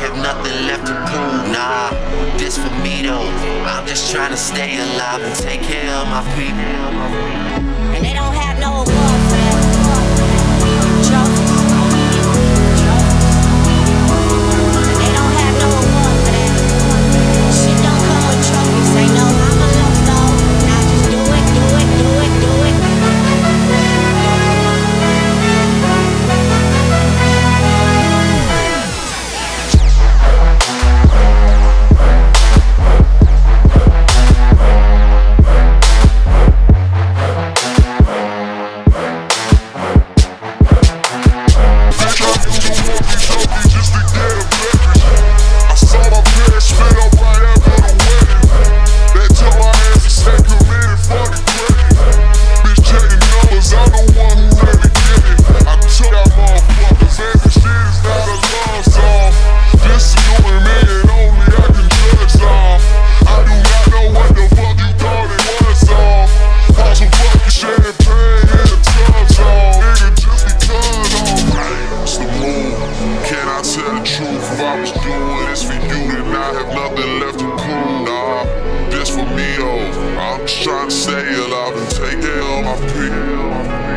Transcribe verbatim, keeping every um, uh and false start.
have nothing left to prove. Nah, this for me though. I'm just trying to stay alive and take care of my people. And they don't have no award for that. Trophies. They don't have no award for that. Shit don't come with trophies. Ain't no I'm a love dog. Now just do it, do it, do it, do it. If I was doing this for you, then I have nothing left to prove. Nah, this for me though. I'm just trying to stay alive and take care of my people.